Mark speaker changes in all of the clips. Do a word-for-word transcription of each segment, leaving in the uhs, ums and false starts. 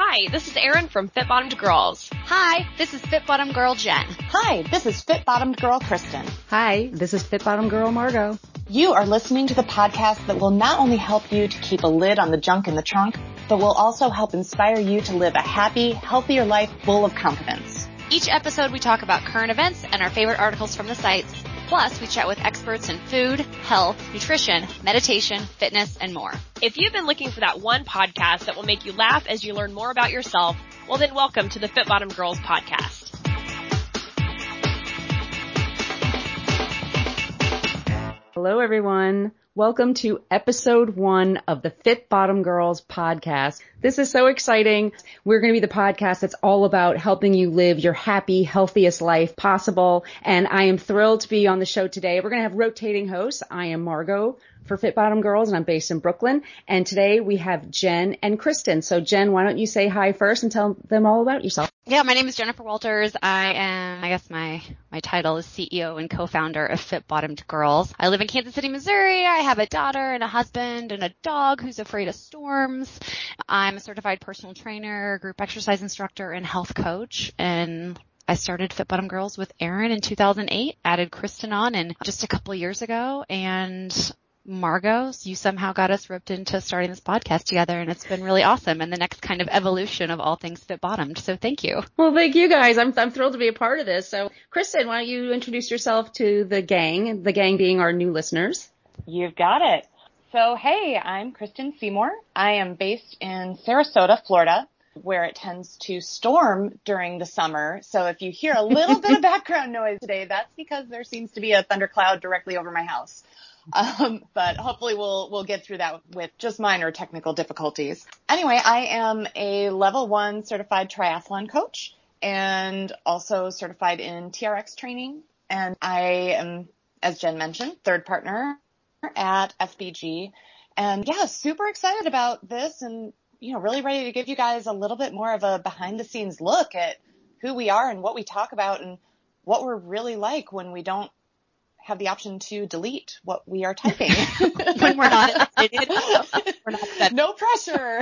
Speaker 1: Hi, this is Erin from Fit Bottomed Girls.
Speaker 2: Hi, this is Fit Bottomed Girl Jen.
Speaker 3: Hi, this is Fit Bottomed Girl Kristen.
Speaker 4: Hi, this is Fit Bottomed Girl Margot.
Speaker 3: You are listening to the podcast that will not only help you to keep a lid on the junk in the trunk, but will also help inspire you to live a happy, healthier life full of confidence.
Speaker 2: Each episode we talk about current events and our favorite articles from the sites. Plus, we chat with experts in food, health, nutrition, meditation, fitness, and more.
Speaker 1: If you've been looking for that one podcast that will make you laugh as you learn more about yourself, well then welcome to the Fit Bottomed Girls podcast.
Speaker 4: Hello everyone. Welcome to episode one of the Fit Bottomed Girls podcast. This is so exciting. We're going to be the podcast that's all about helping you live your happy, healthiest life possible. And I am thrilled to be on the show today. We're going to have rotating hosts. I am Margot for Fit Bottomed Girls, and I'm based in Brooklyn. And today we have Jen and Kristen. So Jen, why don't you say hi first and tell them all about yourself?
Speaker 2: Yeah, my name is Jennifer Walters. I am, I guess my, my title is C E O and co-founder of Fit Bottomed Girls. I live in Kansas City, Missouri. I have a daughter and a husband and a dog who's afraid of storms. I'm a certified personal trainer, group exercise instructor, and health coach. And I started Fit Bottomed Girls with Erin in two thousand eight, added Kristen on in just a couple of years ago. And Margot, you somehow got us roped into starting this podcast together, and it's been really awesome and the next kind of evolution of all things Fit Bottomed. So thank you.
Speaker 4: Well, thank you guys. I'm, I'm thrilled to be a part of this. So Kristen, why don't you introduce yourself to the gang, the gang being our new listeners?
Speaker 3: You've got it. So, hey, I'm Kristen Seymour. I am based in Sarasota, Florida, where it tends to storm during the summer. So if you hear a little bit of background noise today, that's because there seems to be a thundercloud directly over my house. Um, but hopefully we'll, we'll get through that with just minor technical difficulties. Anyway, I am a level one certified triathlon coach and also certified in T R X training. And I am, as Jen mentioned, third partner at F B G. And yeah, super excited about this and, you know, really ready to give you guys a little bit more of a behind the scenes look at who we are and what we talk about and what we're really like when we don't have the option to delete what we are typing.
Speaker 2: When we're not excited. We're not upset.
Speaker 3: No pressure.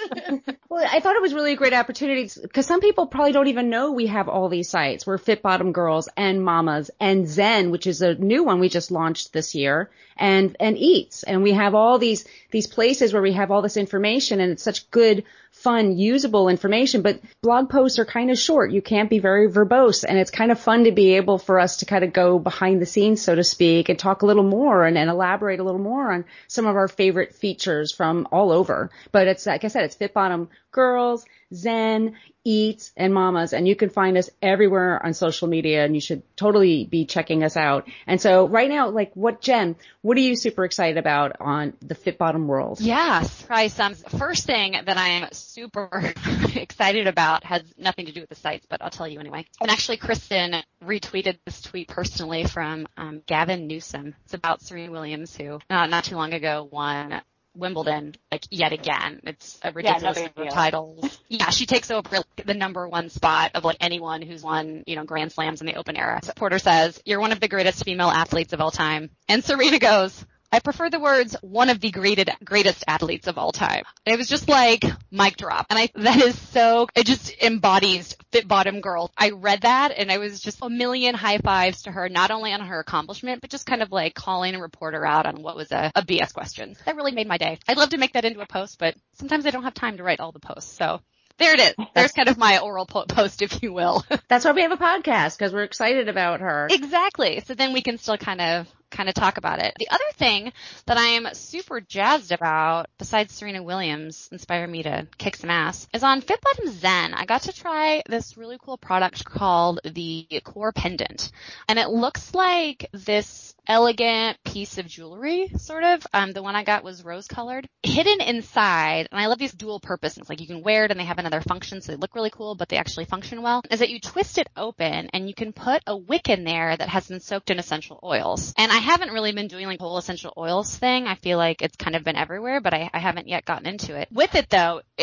Speaker 4: Well, I thought it was really a great opportunity because some people probably don't even know we have all these sites. We're Fit Bottomed Girls and Mamas and Zen, which is a new one we just launched this year, and, and Eats. And we have all these, these places where we have all this information, and it's such good, fun, usable information, but blog posts are kind of short. You can't be very verbose, and it's kind of fun to be able for us to kind of go behind the scenes, so to speak, and talk a little more and, and elaborate a little more on some of our favorite features from all over. But it's, like I said, it's Fit Bottomed Girls, Zen, Eats, and Mamas, and you can find us everywhere on social media, and you should totally be checking us out. And so right now, like what, Jen, what are you super excited about on the Fit Bottomed world?
Speaker 2: Yes, probably some. First thing that I am super excited about has nothing to do with the sites, but I'll tell you anyway. And actually, Kristen retweeted this tweet personally from um, Gavin Newsom. It's about Serena Williams, who uh, not too long ago won Wimbledon, like, yet again. It's a ridiculous
Speaker 3: yeah,
Speaker 2: number of titles. Yeah, she takes over like, the number one spot of like anyone who's won, you know, Grand Slams in the open era. Porter says, "You're one of the greatest female athletes of all time." And Serena goes, "I prefer the words one of the greatest, greatest athletes of all time." And it was just like mic drop. And I, that is so, it just embodies Fit Bottomed Girl. I read that and I was just a million high fives to her, not only on her accomplishment, but just kind of like calling a reporter out on what was a, a B S question. That really made my day. I'd love to make that into a post, but sometimes I don't have time to write all the posts. So there it is. There's kind of my oral po- post, if you will.
Speaker 4: That's why we have a podcast, because we're excited about her.
Speaker 2: Exactly. So then we can still kind of kind of talk about it. The other thing that I am super jazzed about, besides Serena Williams inspired me to kick some ass, is on Fit Bottomed Zen. I got to try this really cool product called the Core Pendant. And it looks like this elegant piece of jewelry, sort of. Um, the one I got was rose colored. Hidden inside, and I love these dual purposes. Like you can wear it and they have another function, so they look really cool, but they actually function well, is that you twist it open and you can put a wick in there that has been soaked in essential oils. And I haven't really been doing like whole essential oils thing. I feel like it's kind of been everywhere, but I, I haven't yet gotten into it. With it though, it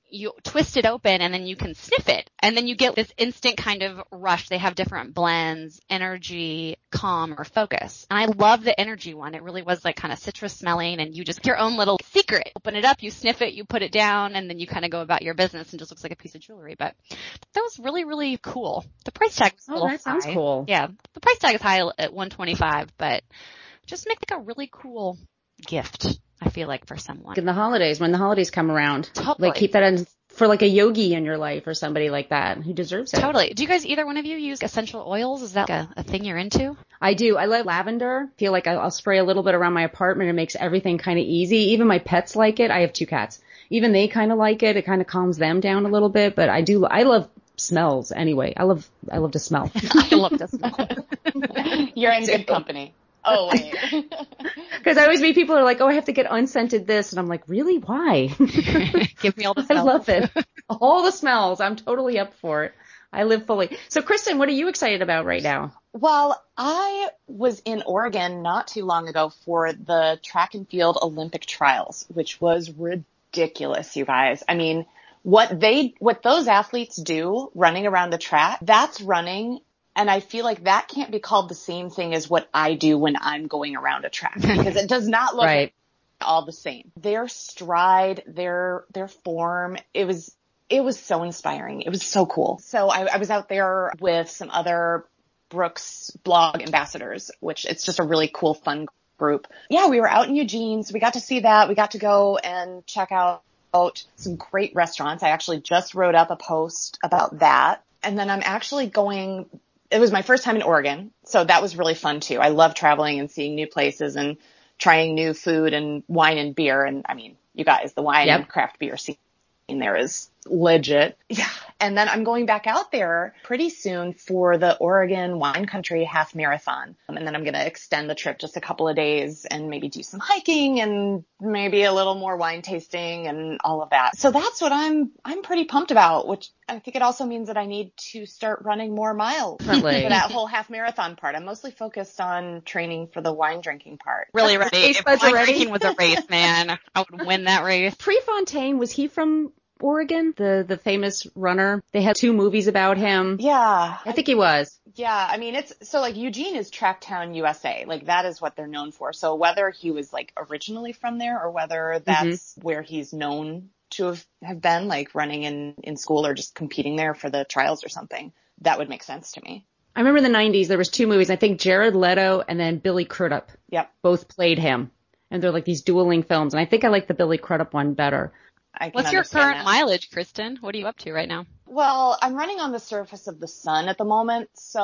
Speaker 2: you twist it open and then you can sniff it. And then you get this instant kind of rush. They have different blends, energy, calm, or focus. And I love the energy one. It really was like kind of citrus smelling, and you just, your own little secret. Open it up, you sniff it, you put it down, and then you kind of go about your business and just looks like a piece of jewelry. But that was really, really cool. The price tag was a
Speaker 4: Oh,
Speaker 2: little
Speaker 4: that sounds
Speaker 2: high.
Speaker 4: cool.
Speaker 2: Yeah. The price tag is high at one twenty-five, but just make like a really cool gift, I feel like, for someone.
Speaker 4: In the holidays, when the holidays come around,
Speaker 2: Totally.
Speaker 4: like keep that in for like a yogi in your life or somebody like that who deserves it.
Speaker 2: Totally. Do you guys, either one of you, use essential oils? Is that a, a thing you're into?
Speaker 4: I do. I love lavender. Feel like I'll spray a little bit around my apartment. It makes everything kind of easy. Even my pets like it. I have two cats. Even they kind of like it. It kind of calms them down a little bit. But I do. I love smells anyway. I love. I love to smell.
Speaker 2: I love to smell.
Speaker 3: You're in good company. Oh, wait.
Speaker 4: Because I always meet people who are like, oh, I have to get unscented this. And I'm like, really? Why?
Speaker 2: Give me all the
Speaker 4: I
Speaker 2: smells.
Speaker 4: love it. All the smells. I'm totally up for it. I live fully. So, Kristen, what are you excited about right now?
Speaker 3: Well, I was in Oregon not too long ago for the track and field Olympic trials, which was ridiculous, you guys. I mean, what they, what those athletes do running around the track, that's running. And I feel like that can't be called the same thing as what I do when I'm going around a track, because it does not look
Speaker 4: right.
Speaker 3: all the same. Their stride, their, their form, it was, it was so inspiring. It was so cool. So I, I was out there with some other Brooks blog ambassadors, which it's just a really cool, fun group. Yeah, we were out in Eugene, so we got to see that. We got to go and check out some great restaurants. I actually just wrote up a post about that. And then I'm actually going, it was my first time in Oregon, so that was really fun too. I love traveling and seeing new places and trying new food and wine and beer. And I mean, you guys, the wine
Speaker 4: Yep.
Speaker 3: and craft beer scene there is legit. Yeah. And then I'm going back out there pretty soon for the Oregon Wine Country Half Marathon. Um, and then I'm going to extend the trip just a couple of days and maybe do some hiking and maybe a little more wine tasting and all of that. So that's what I'm, I'm pretty pumped about, which I think it also means that I need to start running more miles for
Speaker 4: Definitely.
Speaker 3: that whole half marathon part. I'm mostly focused on training for the wine drinking part.
Speaker 2: Really ready.
Speaker 4: Ace
Speaker 2: If
Speaker 4: Buds
Speaker 2: wine
Speaker 4: are ready?
Speaker 2: drinking was a race, man, I would win that race.
Speaker 4: Prefontaine, was he from Oregon? The the famous runner. They had two movies about him.
Speaker 3: Yeah.
Speaker 4: I think he was.
Speaker 3: Yeah, I mean, it's, so like Eugene is Tracktown, U S A. Like that is what they're known for. So whether he was like originally from there or whether that's mm-hmm. where he's known to have, have been, like running in, in school or just competing there for the trials or something, that would make sense to me.
Speaker 4: I remember in the nineties, there was two movies. I think Jared Leto and then Billy Crudup.
Speaker 3: Yep.
Speaker 4: Both played him. And they're like these dueling films. And I think I like the Billy Crudup one better.
Speaker 3: I can
Speaker 2: What's your
Speaker 3: understand
Speaker 2: current
Speaker 3: that.
Speaker 2: mileage, Kristen? What are you up to right now?
Speaker 3: Well, I'm running on the surface of the sun at the moment, so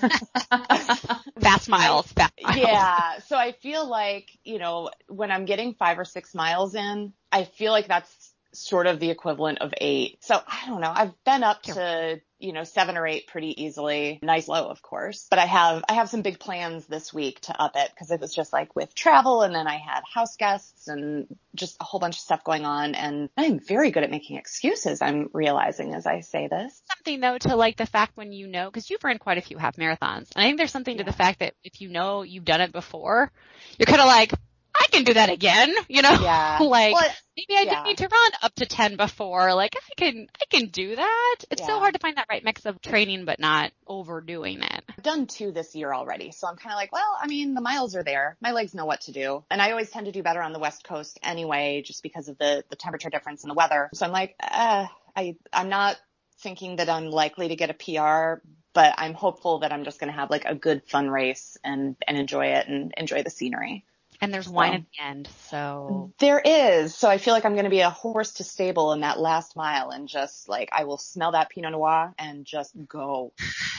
Speaker 2: fast miles, fast miles.
Speaker 3: Yeah, so I feel like, you know, when I'm getting five or six miles in, I feel like that's sort of the equivalent of eight. So I don't know. I've been up to, you know, seven or eight pretty easily. Nice low, of course. But I have, I have some big plans this week to up it because it was just like with travel and then I had house guests and just a whole bunch of stuff going on. And I'm very good at making excuses, I'm realizing as I say this.
Speaker 2: Something though to like the fact when you know, because you've run quite a few half marathons. And I think there's something
Speaker 3: Yeah.
Speaker 2: to the fact that if you know you've done it before, you're kind of like, I can do that again, you know?
Speaker 3: Yeah.
Speaker 2: like
Speaker 3: well,
Speaker 2: maybe I
Speaker 3: yeah.
Speaker 2: didn't need to run up to ten before. Like I can, I can do that. It's so
Speaker 3: Yeah.
Speaker 2: hard to find that right mix of training, but not overdoing it.
Speaker 3: I've done two this year already. So I'm kind of like, well, I mean, the miles are there. My legs know what to do. And I always tend to do better on the West Coast anyway, just because of the, the temperature difference in the weather. So I'm like, uh, I, I'm not thinking that I'm likely to get a P R, but I'm hopeful that I'm just going to have like a good fun race and, and enjoy it and enjoy the scenery.
Speaker 2: And there's wine
Speaker 3: So.
Speaker 2: at the end, so.
Speaker 3: There is. So I feel like I'm going to be a horse to stable in that last mile and just like, I will smell that Pinot Noir and just go.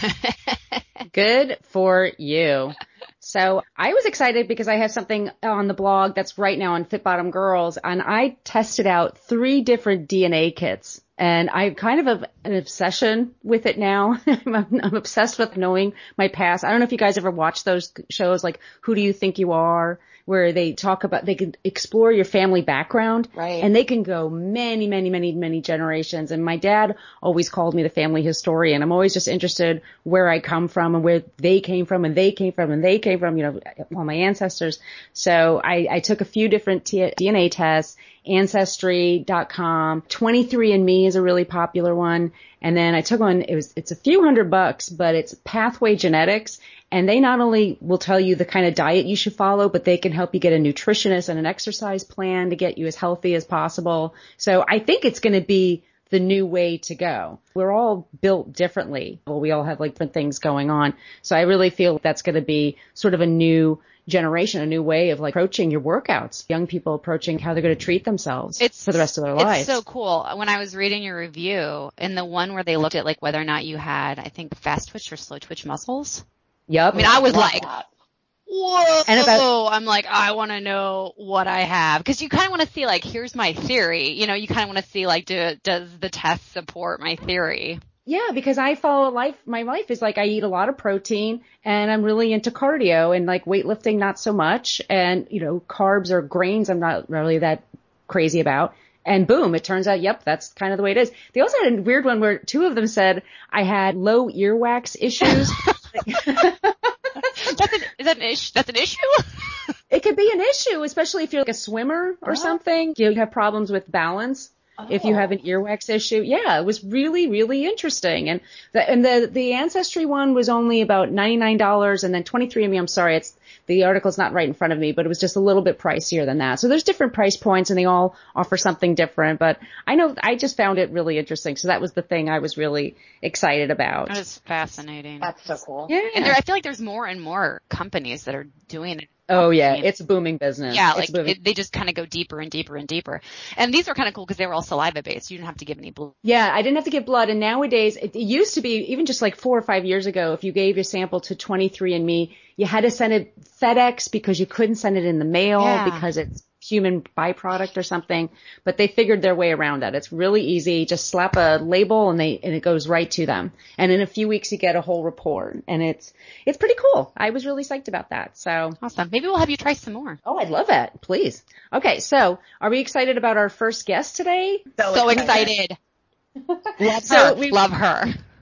Speaker 4: Good for you. So I was excited because I have something on the blog that's right now on Fit Bottom Girls, and I tested out three different D N A kits. And I kind of have an obsession with it now. I'm, I'm obsessed with knowing my past. I don't know if you guys ever watch those shows like Who Do You Think You Are? where they talk about, they can explore your family background.
Speaker 3: Right.
Speaker 4: And they can go many, many, many, many generations. And my dad always called me the family historian. I'm always just interested where I come from and where they came from and they came from and they came from, you know, all my ancestors. So I, I took a few different T- D N A tests, ancestry dot com, twenty-three and me is a really popular one. And then I took one, it was, it's a few hundred bucks, but it's Pathway Genetics. And they not only will tell you the kind of diet you should follow, but they can help you get a nutritionist and an exercise plan to get you as healthy as possible. So I think it's going to be the new way to go. We're all built differently. Well, we all have like different things going on. So I really feel that's going to be sort of a new generation, a new way of like approaching your workouts, young people approaching how they're going to treat themselves it's, for the rest of their lives.
Speaker 2: It's so cool. When I was reading your review, in the one where they looked at like whether or not you had, I think, fast twitch or slow twitch muscles.
Speaker 4: Yep.
Speaker 2: I mean, I was like,
Speaker 3: that.
Speaker 2: whoa.
Speaker 4: And about,
Speaker 2: I'm like, I want to know what I have. Because you kind of want to see like, here's my theory. You know, you kind of want to see like, do, does the test support my theory?
Speaker 4: Yeah, because I follow life. My life is like I eat a lot of protein and I'm really into cardio and like weightlifting, not so much. And, you know, carbs or grains, I'm not really that crazy about. And boom, it turns out, yep, that's kind of the way it is. They also had a weird one where two of them said I had low earwax issues.
Speaker 2: That's an, is that an issue? That's an issue?
Speaker 4: It could be an issue, especially if you're like a swimmer or oh. something. You have problems with balance. Oh. If you have an earwax issue. Yeah, it was really, really interesting. And the, and the, the Ancestry one was only about ninety-nine dollars and then twenty-three and me, I'm sorry, it's, the article's not right in front of me, but it was just a little bit pricier than that. So there's different price points and they all offer something different, but I know I just found it really interesting. So that was the thing I was really excited about.
Speaker 2: That is fascinating.
Speaker 3: That's so cool.
Speaker 4: Yeah.
Speaker 2: And there, I feel like there's more and more companies that are doing it.
Speaker 4: Oh yeah, it's a booming business.
Speaker 2: Yeah, like it, they just kind of go deeper and deeper and deeper. And these are kind of cool because they were all saliva based. You didn't have to give any blood.
Speaker 4: Yeah, I didn't have to give blood. And nowadays, it, it used to be even just like four or five years ago, if you gave your sample to twenty-three and me, you had to send it FedEx because you couldn't send it in the mail yeah. because it's human byproduct or something. But they figured their way around that. It's really easy. Just slap a label and they and it goes right to them. And in a few weeks, you get a whole report. And it's it's pretty cool. I was really psyched about that. So
Speaker 2: awesome. Maybe we'll have you try some more.
Speaker 4: Oh, I'd love that. Please. Okay, so are we excited about our first guest today?
Speaker 2: So, so excited. excited. Love so her. We, Love her.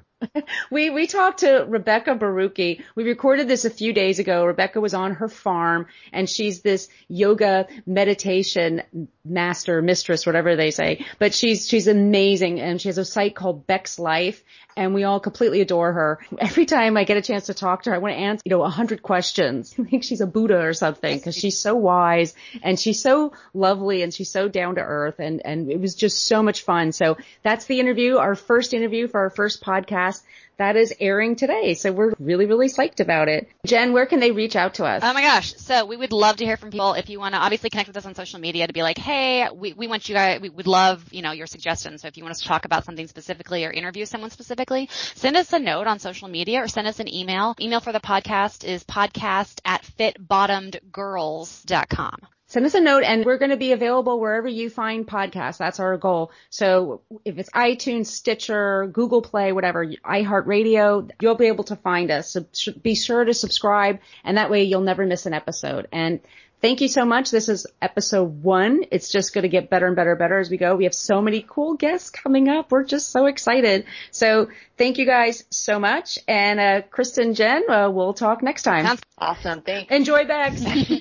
Speaker 4: We we talked to Rebecca Barucki. We recorded this a few days ago. Rebecca was on her farm, and she's this yoga meditation master, mistress, whatever they say. But she's she's amazing, and she has a site called Beck's Life, and we all completely adore her. Every time I get a chance to talk to her, I want to answer, you know, a hundred questions. I think she's a Buddha or something because she's so wise and she's so lovely and she's so down to earth, and and it was just so much fun. So that's the interview, our first interview for our first podcast. That is airing today. So we're really, really psyched about it. Jen, where can they reach out to us?
Speaker 2: Oh my gosh. So we would love to hear from people. If you want to obviously connect with us on social media to be like, hey, we, we want you guys, we would love, you know, your suggestions. So if you want us to talk about something specifically or interview someone specifically, send us a note on social media or send us an email. Email for the podcast is podcast at fit bottomed girls dot com.
Speaker 4: Send us a note, and we're going to be available wherever you find podcasts. That's our goal. So if it's iTunes, Stitcher, Google Play, whatever, iHeartRadio, you'll be able to find us. So be sure to subscribe, and that way you'll never miss an episode. And thank you so much. This is episode one. It's just going to get better and better and better as we go. We have so many cool guests coming up. We're just so excited. So thank you guys so much. And uh Kristen, Jen, uh, we'll talk next time.
Speaker 3: Sounds awesome. Thanks.
Speaker 4: Enjoy Bex.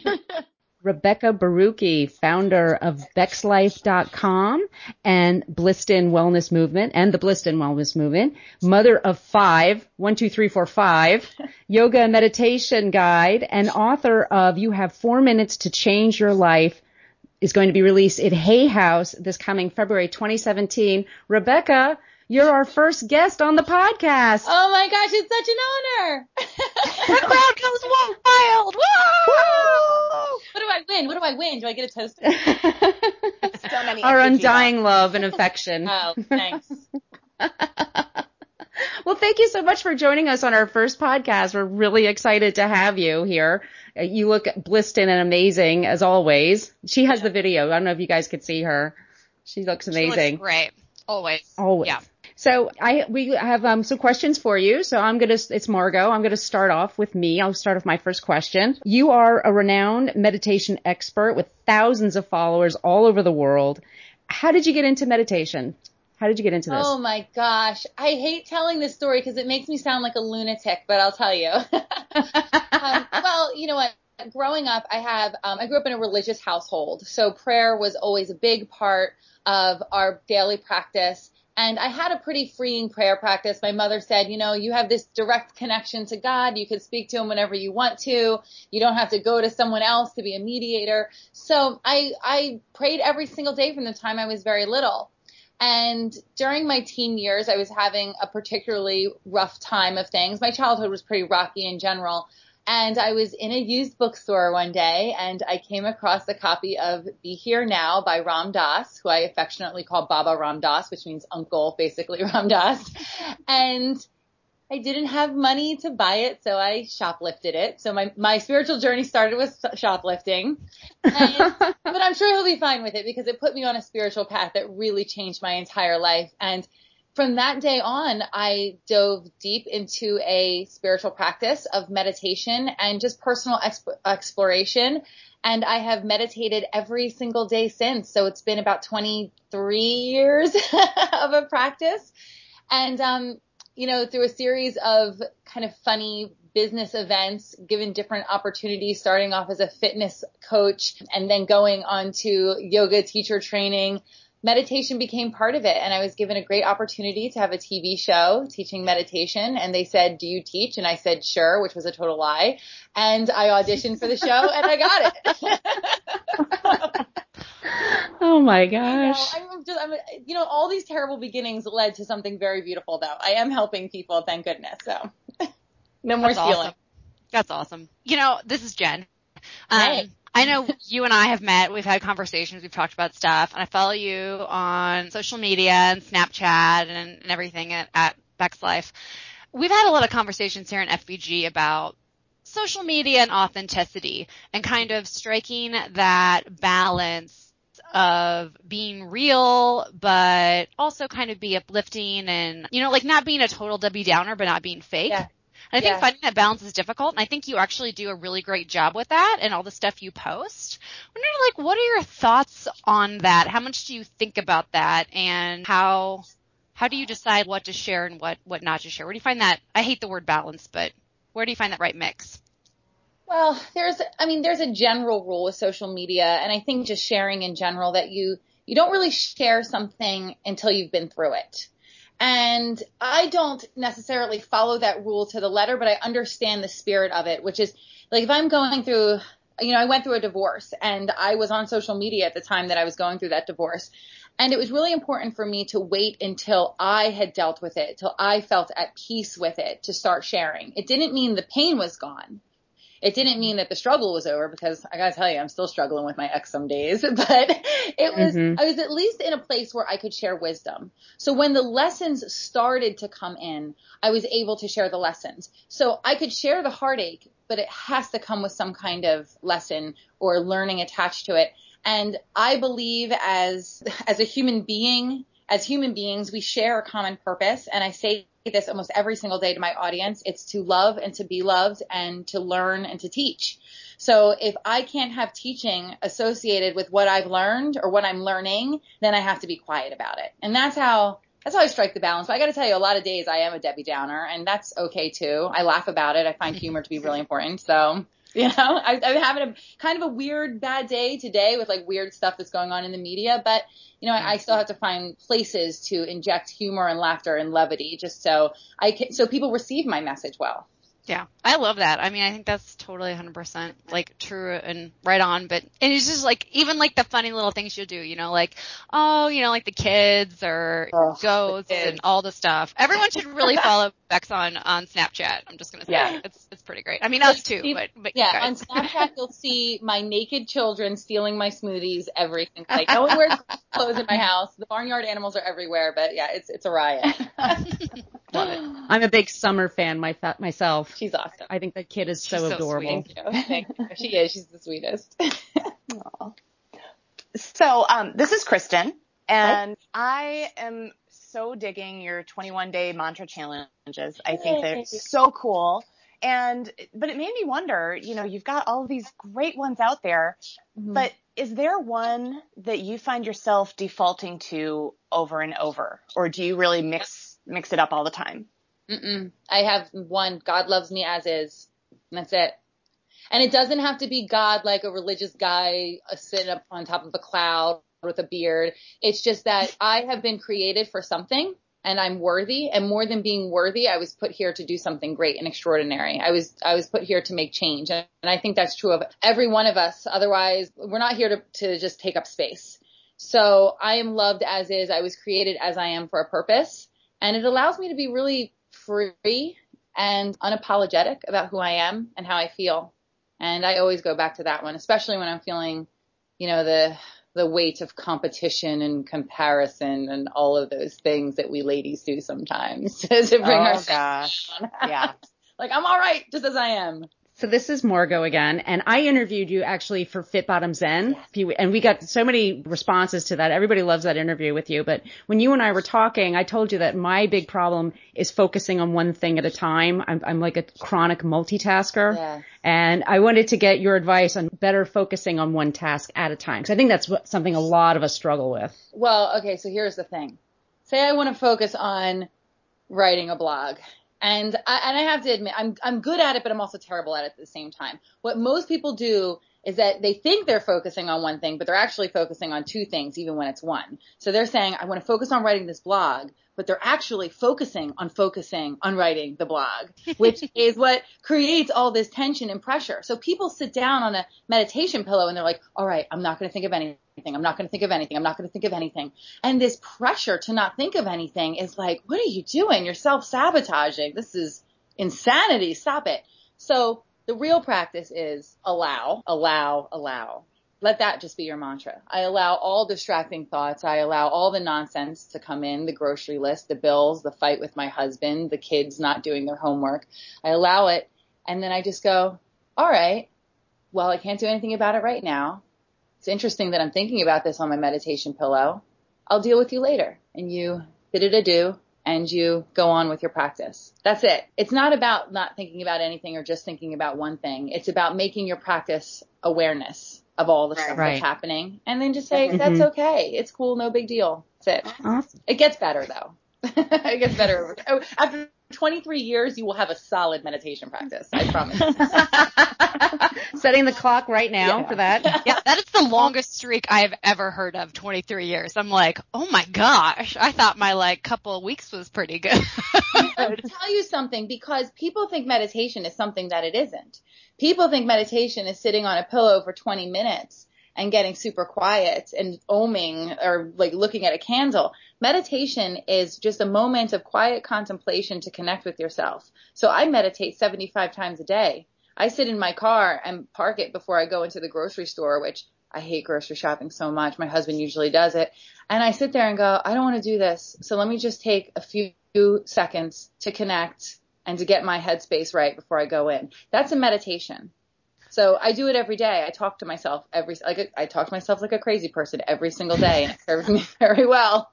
Speaker 4: Rebecca Barucki, founder of Bex Life dot com and Bliston Wellness Movement and the Bliston Wellness Movement, mother of five, one, two, three, four, five, yoga and meditation guide, and author of You Have Four Minutes to Change Your Life, is going to be released at Hay House this coming February twenty seventeen. Rebecca, you're our first guest on the podcast.
Speaker 5: Oh my gosh, it's such an honor.
Speaker 2: The crowd goes wild. Woo!
Speaker 5: What do I win? What do I win? Do I get a toast?
Speaker 3: So many
Speaker 4: our undying love and affection.
Speaker 5: Oh, thanks.
Speaker 4: Well, thank you so much for joining us on our first podcast. We're really excited to have you here. You look bliston and amazing as always. She has the video. I don't know if you guys could see her. She looks amazing.
Speaker 2: She looks great. Always.
Speaker 4: Always.
Speaker 2: Yeah.
Speaker 4: So I we have um, some questions for you. So I'm gonna it's Margot. I'm gonna start off with me. I'll start with my first question. You are a renowned meditation expert with thousands of followers all over the world. How did you get into meditation? How did you get into this?
Speaker 5: Oh my gosh. I hate telling this story because it makes me sound like a lunatic, but I'll tell you. um, well, you know what? Growing up, I have, um, I grew up in a religious household. So prayer was always a big part of our daily practice. And I had a pretty freeing prayer practice. My mother said, you know, you have this direct connection to God. You can speak to him whenever you want to. You don't have to go to someone else to be a mediator. So I, I prayed every single day from the time I was very little. And during my teen years, I was having a particularly rough time of things. My childhood was pretty rocky in general. And I was in a used bookstore one day, and I came across a copy of Be Here Now by Ram Dass, who I affectionately call Baba Ram Dass, which means uncle, basically, Ram Dass. And I didn't have money to buy it, so I shoplifted it. So my, my spiritual journey started with shoplifting. And, but I'm sure he'll be fine with it because it put me on a spiritual path that really changed my entire life. And from that day on, I dove deep into a spiritual practice of meditation and just personal exp- exploration. And I have meditated every single day since. So it's been about twenty-three years of a practice. And, um, you know, through a series of kind of funny business events, given different opportunities, starting off as a fitness coach and then going on to yoga teacher training, meditation became part of it. And I was given a great opportunity to have a T V show teaching meditation. And they said, do you teach? And I said, sure, which was a total lie. And I auditioned for the show and I got it.
Speaker 4: Oh my gosh.
Speaker 5: I know, I'm just, I'm, you know, all these terrible beginnings led to something very beautiful though. I am helping people, thank goodness. So no more
Speaker 2: That's
Speaker 5: stealing.
Speaker 2: Awesome. That's awesome. You know, this is Jen. Um,
Speaker 5: Hey.
Speaker 2: I know you and I have met. We've had conversations. We've talked about stuff. And I follow you on social media and Snapchat and, and everything at, at Beck's Life. We've had a lot of conversations here in F B G about social media and authenticity and kind of striking that balance of being real, but also kind of be uplifting and, you know, like not being a total Debbie Downer, but not being fake.
Speaker 5: Yeah.
Speaker 2: And I think
Speaker 5: Yeah.
Speaker 2: finding that balance is difficult, and I think you actually do a really great job with that and all the stuff you post. I wonder, like, what are your thoughts on that? How much do you think about that, and how how do you decide what to share and what, what not to share? Where do you find that? I hate the word balance, but where do you find that right mix?
Speaker 5: Well, there's, I mean, there's a general rule with social media, and I think just sharing in general that you, you don't really share something until you've been through it. And I don't necessarily follow that rule to the letter, but I understand the spirit of it, which is like if I'm going through, you know, I went through a divorce and I was on social media at the time that I was going through that divorce. And it was really important for me to wait until I had dealt with it, till I felt at peace with it to start sharing. It didn't mean the pain was gone. It didn't mean that the struggle was over because I gotta tell you, I'm still struggling with my ex some days, but it was,
Speaker 4: Mm-hmm.
Speaker 5: I was at least in a place where I could share wisdom. So when the lessons started to come in, I was able to share the lessons. So I could share the heartache, but it has to come with some kind of lesson or learning attached to it. And I believe as, as a human being, as human beings, we share a common purpose. And I say this almost every single day to my audience. It's to love and to be loved and to learn and to teach. So if I can't have teaching associated with what I've learned or what I'm learning, then I have to be quiet about it. And that's how, that's how I strike the balance. But I got to tell you, a lot of days I am a Debbie Downer, and that's okay too. I laugh about it. I find humor to be really important. So, you know, I, I'm having a kind of a weird bad day today with like weird stuff that's going on in the media, but you know, I, I still have to find places to inject humor and laughter and levity just so I can, so people receive my message well.
Speaker 2: Yeah, I love that. I mean, I think that's totally one hundred percent like true and right on. But and it's just like even like the funny little things you'll do, you know, like oh, you know, like the kids or
Speaker 5: Oh,
Speaker 2: goats
Speaker 5: the kids.
Speaker 2: and all the stuff. Everyone should really follow Bex on on Snapchat. I'm just gonna say
Speaker 5: Yeah.
Speaker 2: it's it's pretty great. I mean, us too, but but you
Speaker 5: Yeah,
Speaker 2: guys.
Speaker 5: on Snapchat you'll see my naked children stealing my smoothies. Everything like no one wears clothes in my house. The barnyard animals are everywhere, but yeah, it's it's a riot.
Speaker 2: Love it.
Speaker 4: I'm a big Summer fan my, myself.
Speaker 5: She's awesome.
Speaker 4: I think that kid is so
Speaker 2: She's so
Speaker 4: adorable.
Speaker 2: sweet.
Speaker 5: Thank you. Thank you. She is. She's the sweetest.
Speaker 3: So um, this is Kristen, and I am so digging your twenty-one day mantra challenges. I think they're so cool. And, but it made me wonder, you know, you've got all of these great ones out there, mm-hmm. but is there one that you find yourself defaulting to over and over? Or do you really mix, mix it up all the time?
Speaker 5: Mm-mm. I have one, God loves me as is. And that's it. And it doesn't have to be God like a religious guy uh, sitting up on top of a cloud with a beard. It's just that I have been created for something and I'm worthy. And more than being worthy, I was put here to do something great and extraordinary. I was, I was put here to make change. And, and I think that's true of every one of us. Otherwise, we're not here to, to just take up space. So I am loved as is. I was created as I am for a purpose. And it allows me to be really free and unapologetic about who I am and how I feel. And I always go back to that one, especially when I'm feeling, you know, the the weight of competition and comparison and all of those things that we ladies do sometimes to bring
Speaker 3: oh,
Speaker 5: our
Speaker 3: gosh. Yeah.
Speaker 5: Like, I'm all right just as I am.
Speaker 4: So this is Margot again, and I interviewed you actually for Fit Bottom Zen, yes. and we got so many responses to that. Everybody loves that interview with you. But when you and I were talking, I told you that my big problem is focusing on one thing at a time. I'm, I'm like a chronic multitasker,
Speaker 5: yeah.
Speaker 4: and I wanted to get your advice on better focusing on one task at a time. Because I think that's what, something a lot of us struggle with.
Speaker 5: Well, okay, so here's the thing. Say I want to focus on writing a blog. And I, and I have to admit, I'm, I'm good at it, but I'm also terrible at it at the same time. What most people do is that they think they're focusing on one thing, but they're actually focusing on two things, even when it's one. So they're saying, I want to focus on writing this blog, but they're actually focusing on focusing on writing the blog, which is what creates all this tension and pressure. So people sit down on a meditation pillow and they're like, all right, I'm not going to think of anything. I'm not going to think of anything. I'm not going to think of anything. And this pressure to not think of anything is like, what are you doing? You're self-sabotaging. This is insanity. Stop it. So the real practice is allow, allow, allow. Let that just be your mantra. I allow all distracting thoughts. I allow all the nonsense to come in, the grocery list, the bills, the fight with my husband, the kids not doing their homework. I allow it. And then I just go, all right, well, I can't do anything about it right now. It's interesting that I'm thinking about this on my meditation pillow. I'll deal with you later. And you bid it adieu and you go on with your practice. That's it. It's not about not thinking about anything or just thinking about one thing. It's about making your practice awareness of all the stuff
Speaker 4: right.
Speaker 5: that's happening. And then just say,
Speaker 4: mm-hmm.
Speaker 5: that's okay. It's cool. No big deal. That's it.
Speaker 4: Awesome.
Speaker 5: It gets better though. It gets better. After twenty-three years, you will have a solid meditation practice. I promise.
Speaker 4: Setting the clock right now
Speaker 5: yeah.
Speaker 4: for that.
Speaker 2: Yeah, that is the longest streak I have ever heard of, twenty-three years. I'm like, oh my gosh, I thought my like couple of weeks was pretty good.
Speaker 5: I'll tell you something, because people think meditation is something that it isn't. People think meditation is sitting on a pillow for twenty minutes and getting super quiet and oming or like looking at a candle. Meditation is just a moment of quiet contemplation to connect with yourself. So I meditate seventy-five times a day. I sit in my car and park it before I go into the grocery store, which I hate grocery shopping so much. My husband usually does it. And I sit there and go, I don't want to do this. So let me just take a few seconds to connect and to get my headspace right before I go in. That's a meditation. So I do it every day. I talk to myself every, like I talk to myself like a crazy person every single day, and it serves me very well.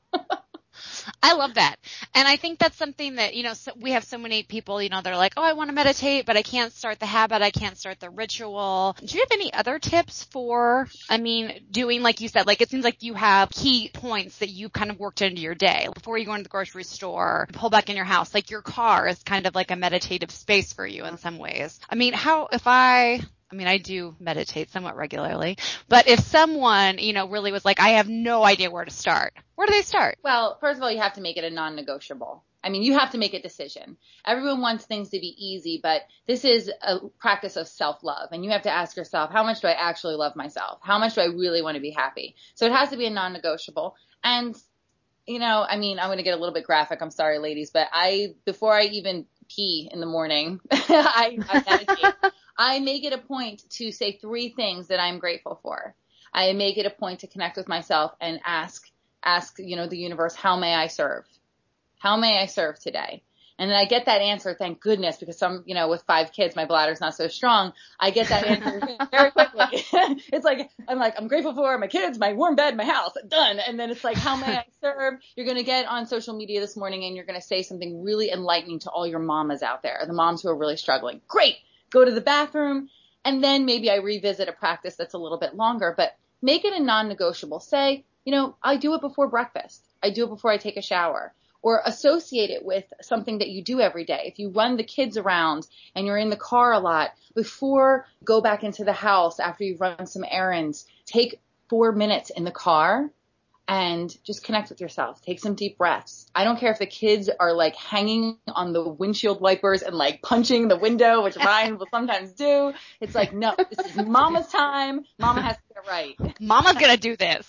Speaker 2: I love that. And I think that's something that, you know, so we have so many people, you know, they're like, oh, I want to meditate, but I can't start the habit. I can't start the ritual. Do you have any other tips for, I mean, doing, like you said, like it seems like you have key points that you've kind of worked into your day before you go into the grocery store, pull back in your house, like your car is kind of like a meditative space for you in some ways. I mean, how, if I, I mean, I do meditate somewhat regularly, but if someone, you know, really was like, I have no idea where to start, where do they start?
Speaker 5: Well, first of all, you have to make it a non-negotiable. I mean, you have to make a decision. Everyone wants things to be easy, but this is a practice of self-love. And you have to ask yourself, how much do I actually love myself? How much do I really want to be happy? So it has to be a non-negotiable. And, you know, I mean, I'm going to get a little bit graphic. I'm sorry, ladies, but I, before I even pee in the morning, I, I meditate. I make it a point to say three things that I'm grateful for. I make it a point to connect with myself and ask, ask, you know, the universe, how may I serve? How may I serve today? And then I get that answer, thank goodness, because some, you know, with five kids, my bladder's not so strong. I get that answer very quickly. It's like, I'm like, I'm grateful for my kids, my warm bed, my house, done. And then it's like, how may I serve? You're going to get on social media this morning and you're going to say something really enlightening to all your mamas out there, the moms who are really struggling. Great. Go to the bathroom. And then maybe I revisit a practice that's a little bit longer, but make it a non-negotiable. Say, you know, I do it before breakfast. I do it before I take a shower. Or associate it with something that you do every day. If you run the kids around and you're in the car a lot, before you go back into the house after you've run some errands, take four minutes in the car and just connect with yourself. Take some deep breaths. I don't care if the kids are like hanging on the windshield wipers and like punching the window, which Ryan will sometimes do. It's like, no, this is mama's time. Mama has to get it right.
Speaker 2: Mama's going to do this.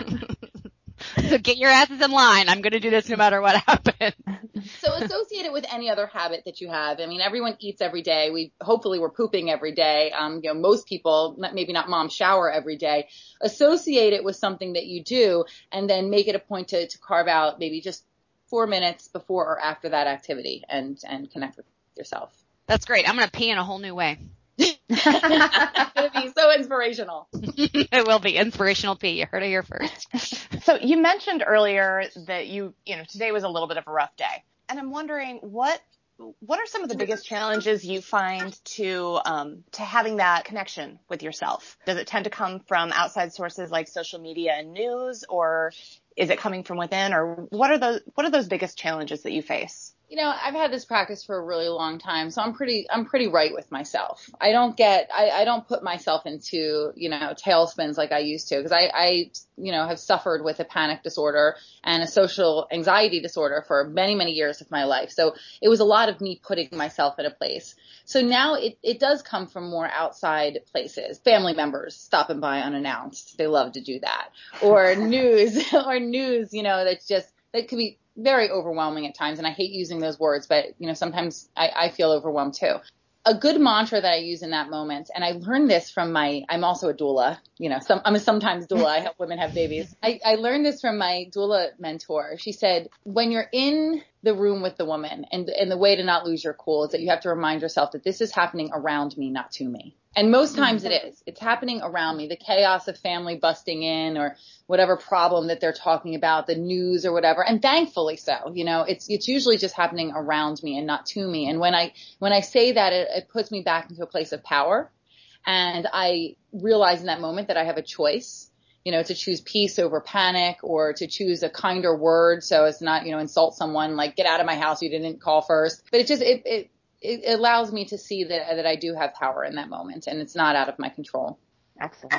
Speaker 2: So get your asses in line. I'm going to do this no matter what happens.
Speaker 5: So associate it with any other habit that you have. I mean, everyone eats every day. We hopefully we're pooping every day. Um, you know, most people, maybe not mom, shower every day. Associate it with something that you do, and then make it a point to, to carve out maybe just four minutes before or after that activity, and and connect with yourself.
Speaker 2: That's great. I'm going to pee in a whole new way.
Speaker 5: It's going to be so inspirational.
Speaker 2: It will be inspirational pee. You heard it here first.
Speaker 3: So you mentioned earlier that you, you know, today was a little bit of a rough day. And I'm wondering what, what are some of the biggest challenges you find to, um, to having that connection with yourself? Does it tend to come from outside sources like social media and news, or is it coming from within, or what are those, what are those biggest challenges that you face?
Speaker 5: You know, I've had this practice for a really long time, so I'm pretty, I'm pretty right with myself. I don't get, I, I don't put myself into, you know, tailspins like I used to, because I, I, you know, have suffered with a panic disorder and a social anxiety disorder for many, many years of my life. So it was a lot of me putting myself in a place. So now it, it does come from more outside places, family members stopping by unannounced. They love to do that. Or news, or news, you know, that's just, that could be very overwhelming at times. And I hate using those words, but you know, sometimes I, I feel overwhelmed too. A good mantra that I use in that moment, and I learned this from my, I'm also a doula, you know, some, I'm a sometimes doula. I help women have babies. I, I learned this from my doula mentor. She said, when you're in the room with the woman, and, and the way to not lose your cool is that you have to remind yourself that this is happening around me, not to me. And most times it is. It's happening around me. The chaos of family busting in, or whatever problem that they're talking about, the news or whatever. And thankfully so, you know, it's, it's usually just happening around me and not to me. And when I, when I say that, it, it puts me back into a place of power. And I realize in that moment that I have a choice, you know, to choose peace over panic, or to choose a kinder word so as to not, you know, insult someone, like, get out of my house, you didn't call first. But it just, it, it, it allows me to see that, that I do have power in that moment, and it's not out of my control.
Speaker 3: Excellent.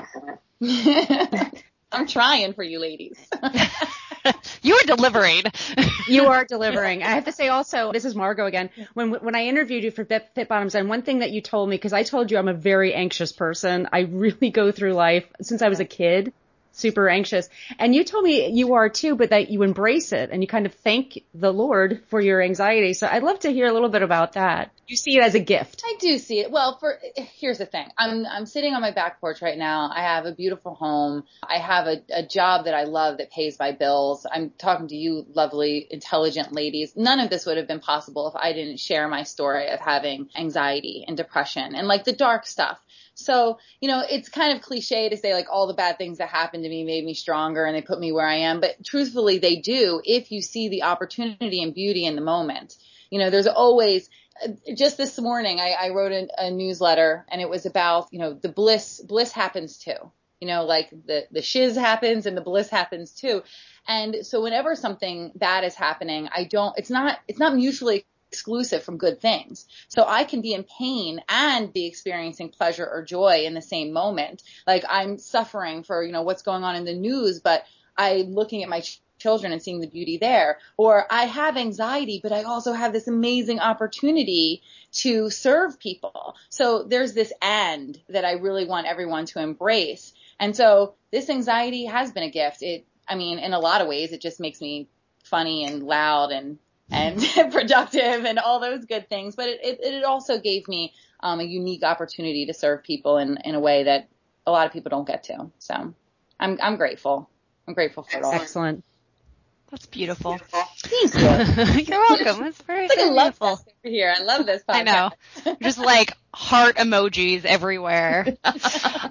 Speaker 5: I'm trying for you ladies.
Speaker 2: You are delivering.
Speaker 4: You are delivering. I have to say also, this is Margot again. When when I interviewed you for Fit, Fit Bottoms, and one thing that you told me, because I told you I'm a very anxious person. I really go through life since I was a kid, super anxious. And you told me you are too, but that you embrace it and you kind of thank the Lord for your anxiety. So I'd love to hear a little bit about that. You see it as a gift.
Speaker 5: I do see it. Well, for here's the thing. I'm I'm sitting on my back porch right now. I have a beautiful home. I have a, a job that I love that pays my bills. I'm talking to you lovely, intelligent ladies. None of this would have been possible if I didn't share my story of having anxiety and depression and like the dark stuff. So, you know, it's kind of cliche to say like all the bad things that happened to me made me stronger and they put me where I am. But truthfully, they do if you see the opportunity and beauty in the moment. You know, there's always, just this morning, I, I wrote a, a newsletter, and it was about, you know, the bliss, bliss happens too. You know, like the, the shiz happens and the bliss happens too. And so whenever something bad is happening, I don't, it's not, it's not mutually exclusive from good things. So I can be in pain and be experiencing pleasure or joy in the same moment. Like I'm suffering for, you know, what's going on in the news, but I'm looking at my ch- children and seeing the beauty there. Or I have anxiety, but I also have this amazing opportunity to serve people. So there's this and that I really want everyone to embrace. And so this anxiety has been a gift. It, I mean, in a lot of ways, it just makes me funny and loud and and productive and all those good things. But it, it, it also gave me um, a unique opportunity to serve people in, in a way that a lot of people don't get to. So I'm I'm grateful. I'm grateful for it all.
Speaker 4: Excellent.
Speaker 2: That's beautiful.
Speaker 5: Thank you.
Speaker 2: You're welcome. That's very,
Speaker 5: It's like
Speaker 2: very
Speaker 5: a love
Speaker 2: beautiful.
Speaker 5: fest over here. I love this podcast.
Speaker 2: I know. Just like heart emojis everywhere. um,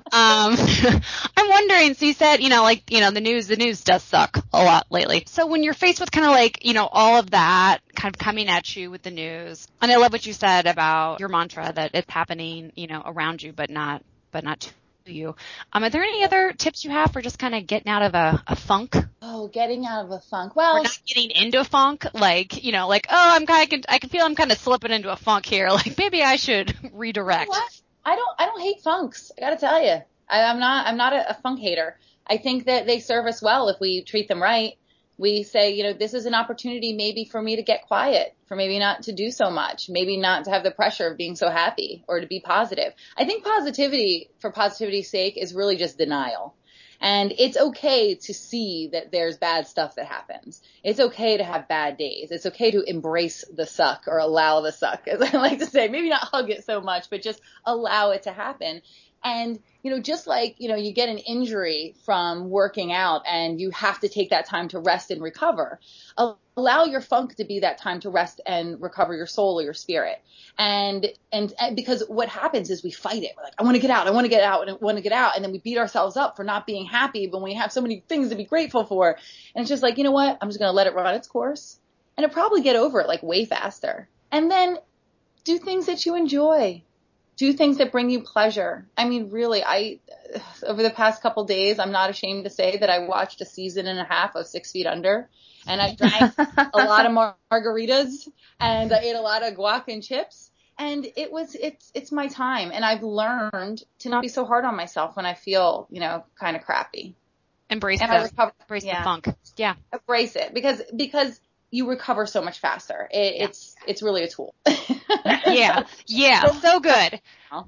Speaker 2: I'm wondering, so you said, you know, like, you know, the news, the news does suck a lot lately. So when you're faced with kind of like, you know, all of that kind of coming at you with the news, and I love what you said about your mantra that it's happening, you know, around you, but not, but not to you. Um, are there any other tips you have for just kind of getting out of a, a funk?
Speaker 5: Oh, getting out of a funk. Well,
Speaker 2: Or not getting into a funk, like, you know, like, oh, I'm kind of, I can feel I'm kind of slipping into a funk here. Like, maybe I should redirect.
Speaker 5: What? I don't, I don't hate funks. I gotta tell you, I, I'm not, I'm not a, a funk hater. I think that they serve us well if we treat them right. We say, you know, this is an opportunity maybe for me to get quiet, for maybe not to do so much, maybe not to have the pressure of being so happy or to be positive. I think positivity for positivity's sake is really just denial. And it's okay to see that there's bad stuff that happens. It's okay to have bad days. It's okay to embrace the suck or allow the suck, as I like to say. Maybe not hug it so much, but just allow it to happen. And, you know, just like, you know, you get an injury from working out and you have to take that time to rest and recover. Allow your funk to be that time to rest and recover your soul or your spirit. And, and, and because what happens is we fight it. We're like, I want to get out. I want to get out. I want to get out. And then we beat ourselves up for not being happy when we have so many things to be grateful for. And it's just like, you know what? I'm just going to let it run its course and it'll probably get over it like way faster. And then do things that you enjoy. Do things that bring you pleasure. I mean, really, I, over the past couple days, I'm not ashamed to say that I watched a season and a half of Six Feet Under, and I drank a lot of mar- margaritas, and I ate a lot of guac and chips, and it was, it's, it's my time, and I've learned to not be so hard on myself when I feel, you know, kind of crappy.
Speaker 2: Embrace
Speaker 5: and
Speaker 2: the,
Speaker 5: I recover,
Speaker 2: embrace
Speaker 5: yeah.
Speaker 2: the funk. Yeah.
Speaker 5: Embrace it, because, because you recover so much faster. It,
Speaker 2: Yeah.
Speaker 5: It's, it's really a tool.
Speaker 2: Yeah. Yeah. So good.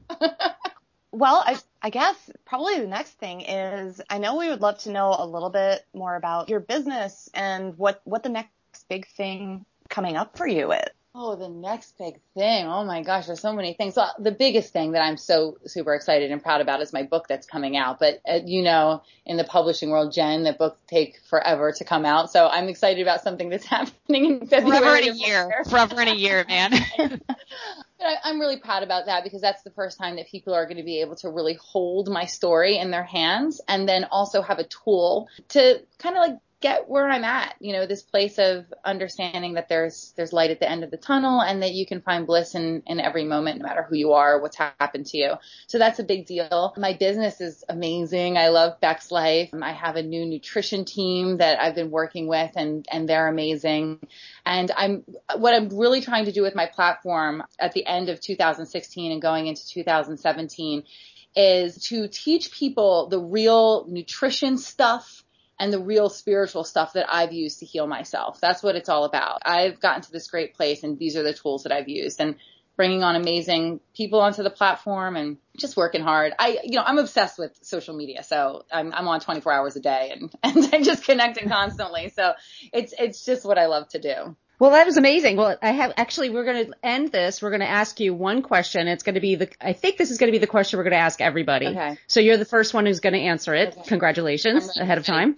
Speaker 3: Well, I, I guess probably the next thing is I know we would love to know a little bit more about your business and what, what the next big thing coming up for you is.
Speaker 5: Oh, the next big thing. Oh my gosh, there's so many things. Well, the biggest thing that I'm so super excited and proud about is my book that's coming out. But uh, you know, in the publishing world, Jen, the books take forever to come out. So I'm excited about something that's happening in February.
Speaker 2: Forever in a year. Forever in a year, man.
Speaker 5: But I, I'm really proud about that because that's the first time that people are going to be able to really hold my story in their hands and then also have a tool to kind of like get where I'm at, you know, this place of understanding that there's, there's light at the end of the tunnel and that you can find bliss in, in every moment, no matter who you are, what's happened to you. So that's a big deal. My business is amazing. I love Beck's Life. I have a new nutrition team that I've been working with and, and they're amazing. And I'm, what I'm really trying to do with my platform at the end of two thousand sixteen and going into two thousand seventeen is to teach people the real nutrition stuff and the real spiritual stuff that I've used to heal myself. That's what it's all about. I've gotten to this great place and these are the tools that I've used and bringing on amazing people onto the platform and just working hard. I, you know, I'm obsessed with social media. So I'm, I'm on twenty-four hours a day and, and I'm just connecting constantly. So it's, it's just what I love to do.
Speaker 4: Well, that was amazing. Well, I have actually, we're going to end this. We're going to ask you one question. It's going to be the, I think this is going to be the question we're going to ask everybody.
Speaker 5: Okay.
Speaker 4: So you're the first one who's going to answer it.
Speaker 5: Okay.
Speaker 4: Congratulations ahead of time.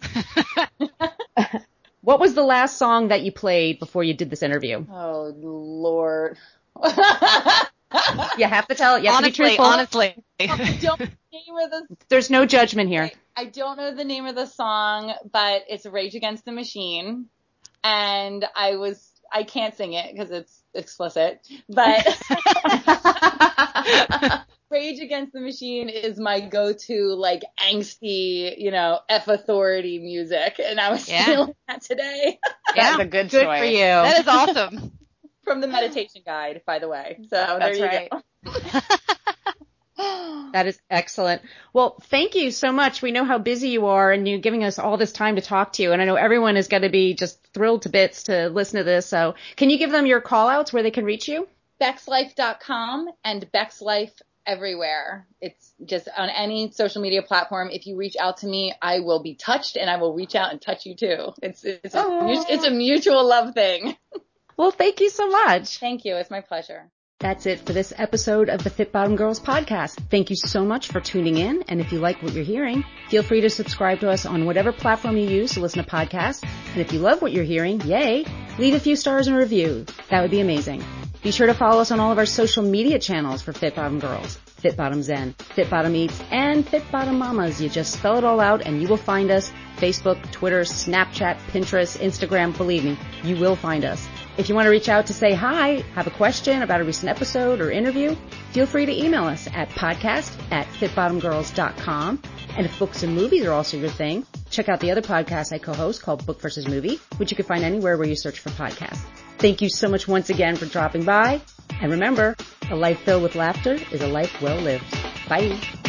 Speaker 4: What was the last song that you played before you did this interview?
Speaker 5: Oh, Lord.
Speaker 4: You have to tell it. You have
Speaker 2: honestly,
Speaker 4: to be truthful.
Speaker 2: honestly.
Speaker 5: I don't know the name of the
Speaker 4: There's no judgment here.
Speaker 5: I don't know the name of the song, but it's Rage Against the Machine. And I was, I can't sing it because it's explicit, but Rage Against the Machine is my go-to, like, angsty, you know, F authority music. And I was
Speaker 2: Yeah.
Speaker 5: feeling that today.
Speaker 3: That's
Speaker 2: Yeah.
Speaker 3: a good,
Speaker 4: Good
Speaker 3: choice.
Speaker 4: for you.
Speaker 2: That is awesome.
Speaker 5: From the meditation guide, by the way. So
Speaker 3: That's
Speaker 5: there you
Speaker 3: right.
Speaker 5: go.
Speaker 4: That is excellent. Well, thank you so much. We know how busy you are and you giving us all this time to talk to you. And I know everyone is going to be just thrilled to bits to listen to this. So can you give them your call outs where they can reach you?
Speaker 5: Becks Life dot com and Becks Life everywhere. It's just on any social media platform. If you reach out to me, I will be touched and I will reach out and touch you too. It's, it's, a,
Speaker 4: Oh.
Speaker 5: it's a mutual love thing.
Speaker 4: Well, thank you so much.
Speaker 5: Thank you. It's my pleasure.
Speaker 4: That's it for this episode of the Fit Bottom Girls podcast. Thank you so much for tuning in. And if you like what you're hearing, feel free to subscribe to us on whatever platform you use to listen to podcasts. And if you love what you're hearing, yay, leave a few stars and a review. That would be amazing. Be sure to follow us on all of our social media channels for Fit Bottom Girls, Fit Bottom Zen, Fit Bottom Eats, and Fit Bottom Mamas. You just spell it all out and you will find us. Facebook, Twitter, Snapchat, Pinterest, Instagram. Believe me, you will find us. If you want to reach out to say hi, have a question about a recent episode or interview, feel free to email us at podcast at fit bottom girls dot com. And if books and movies are also your thing, check out the other podcast I co-host called Book versus Movie, which you can find anywhere where you search for podcasts. Thank you so much once again for dropping by. And remember, a life filled with laughter is a life well lived. Bye.